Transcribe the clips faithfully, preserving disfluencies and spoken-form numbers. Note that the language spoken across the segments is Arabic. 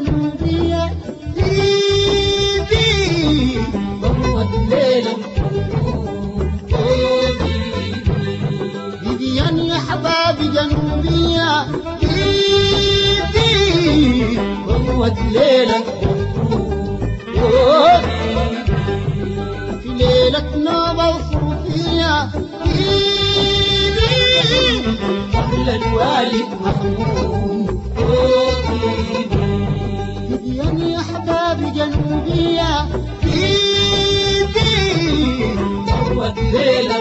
جنوبية إيدي ضوت ليلة إيديان يا حبابي جنوبية إيدي ضوت ليلة في ليلة نوبة وصوفية إيدي قبل الوالد محمود إيديان يا حبابي جنوبية إيدي ضوت ليلة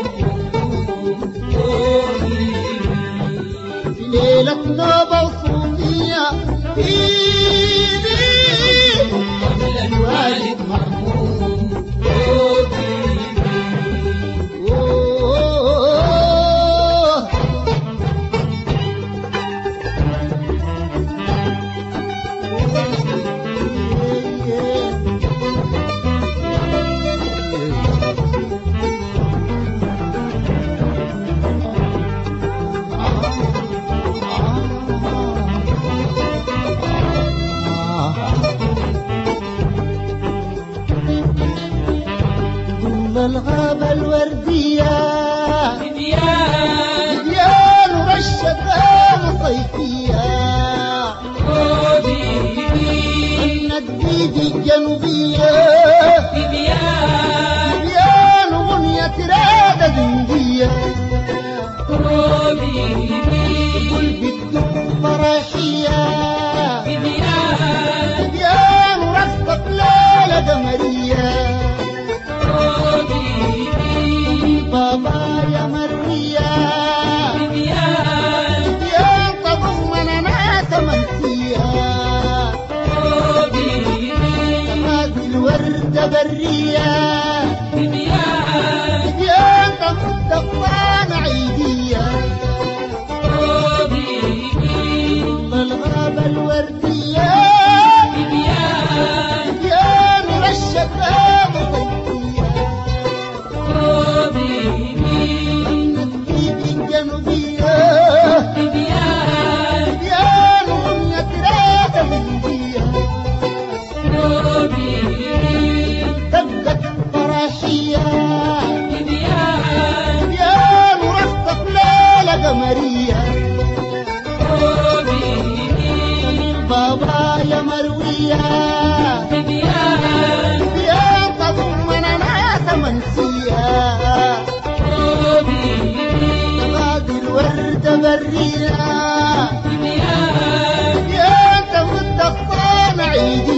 في ليلة نوبة وصوفية إيدي قبل الوالد محمود الغابة الوردية إديان إديان ورشة صيفية غنت بيدي الجنوبية إديان إديان وغنية رادة زندية قلبي بالدق فراشية إديان إديان ورقصة ليلة قمرية بابا يا مريا إديان إديان تضمن ناس منسية هذه الوردة برية إديان إديان تمد الطعن عيدية الغابة الوردية إديان إديان رشة صيفية غنت بيدي الجنوبية إديان إديان وغنية رادة زندية دقت فراشية إديان إديان ورقصة ليلة قمرية بابا يا مروية إديان إديان تضمن ناس منسية هذه الوردة برية إديان إديان تمد الصانع عيدية